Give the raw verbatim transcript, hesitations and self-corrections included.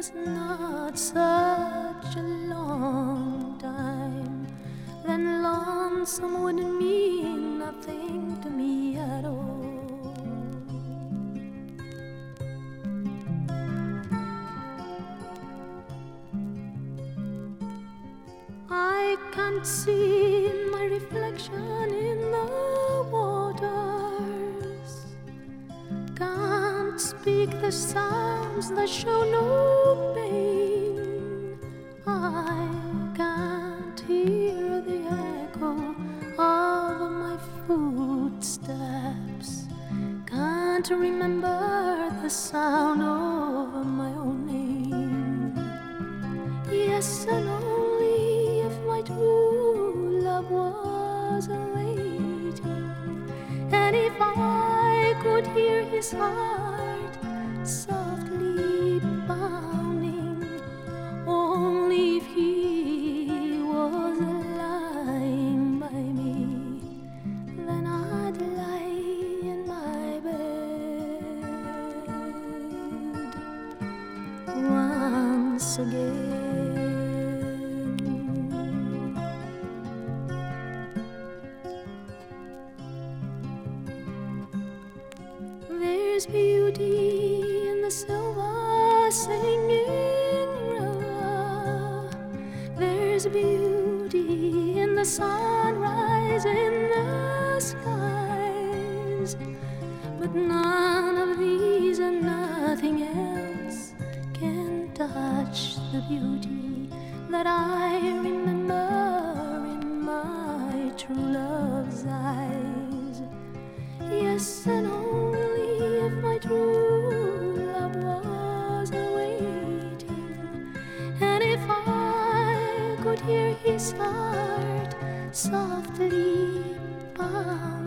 was not such a long time, then lonesome wouldn't mean nothing to me at all. I can't see my reflection in the waters, can't speak the sounds that show no pain. I can't hear the echo of my footsteps, can't remember the sound of my own name. Yes, and only if my true love was waiting, and if I could hear his heart softly pounding, only if he was lying by me, then I'd lie in my bed once again. There's beauty in the silver singing river, there's beauty in the sunrise in the skies, but none of these and nothing else can touch the beauty that I remember in my true love's eyes. Yes, and only if my true love was waiting, and if I could hear his heart softly pound.